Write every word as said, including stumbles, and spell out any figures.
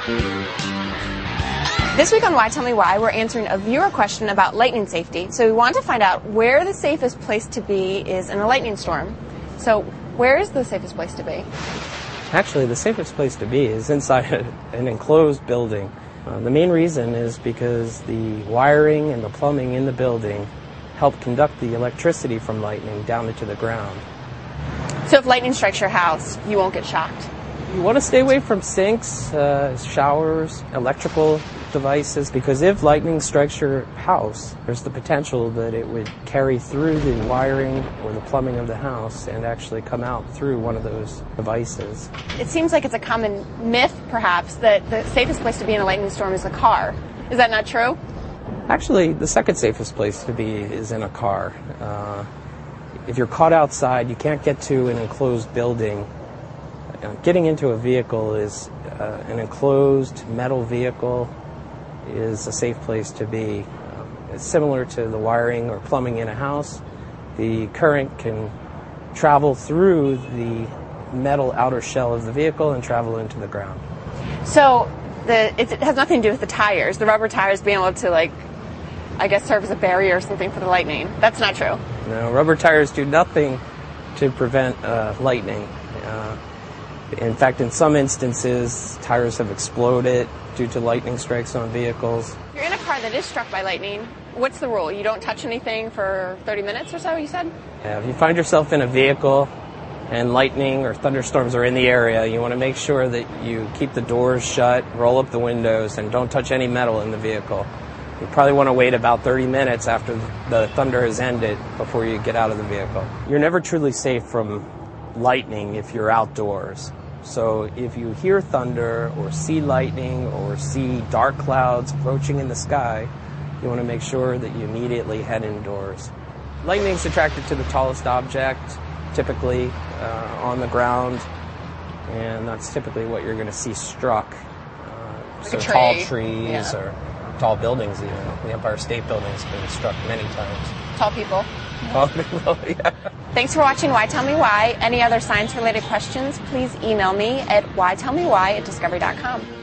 This week on Why Tell Me Why, we're answering a viewer question about lightning safety. So we wanted to find out where the safest place to be is in a lightning storm. So where is the safest place to be? Actually, the safest place to be is inside an enclosed building. Uh, the main reason is because the wiring and the plumbing in the building help conduct the electricity from lightning down into the ground. So if lightning strikes your house, you won't get shocked? You want to stay away from sinks, uh, showers, electrical devices, because if lightning strikes your house, there's the potential that it would carry through the wiring or the plumbing of the house and actually come out through one of those devices. It seems like it's a common myth, perhaps, that the safest place to be in a lightning storm is a car. Is that not true? Actually, the second safest place to be is in a car. Uh, if you're caught outside, you can't get to an enclosed building. Uh, getting into a vehicle is uh, an enclosed metal vehicle is a safe place to be. Um, it's similar to the wiring or plumbing in a house. The current can travel through the metal outer shell of the vehicle and travel into the ground. So the, it, it has nothing to do with the tires. The rubber tires being able to, like, I guess, serve as a barrier or something for the lightning. That's not true. No, rubber tires do nothing to prevent uh, lightning. Uh, in fact, in some instances, tires have exploded due to lightning strikes on vehicles. If you're in a car that is struck by lightning, what's the rule? You don't touch anything for thirty minutes or so, you said? Yeah, if you find yourself in a vehicle and lightning or thunderstorms are in the area, you want to make sure that you keep the doors shut, roll up the windows, and don't touch any metal in the vehicle. You probably want to wait about thirty minutes after the thunder has ended before you get out of the vehicle. You're never truly safe from lightning if you're outdoors. So if you hear thunder or see lightning or see dark clouds approaching in the sky, you want to make sure that you immediately head indoors. Lightning's attracted to the tallest object, typically uh, on the ground, and that's typically what you're going to see struck. Uh, like so a tree. Tall trees Yeah. or tall buildings even. The Empire State Building's been struck many times. Tall people. Tall people, yeah. Thanks for watching Why Tell Me Why. Any other science-related questions, please email me at why tell me why at discovery dot com.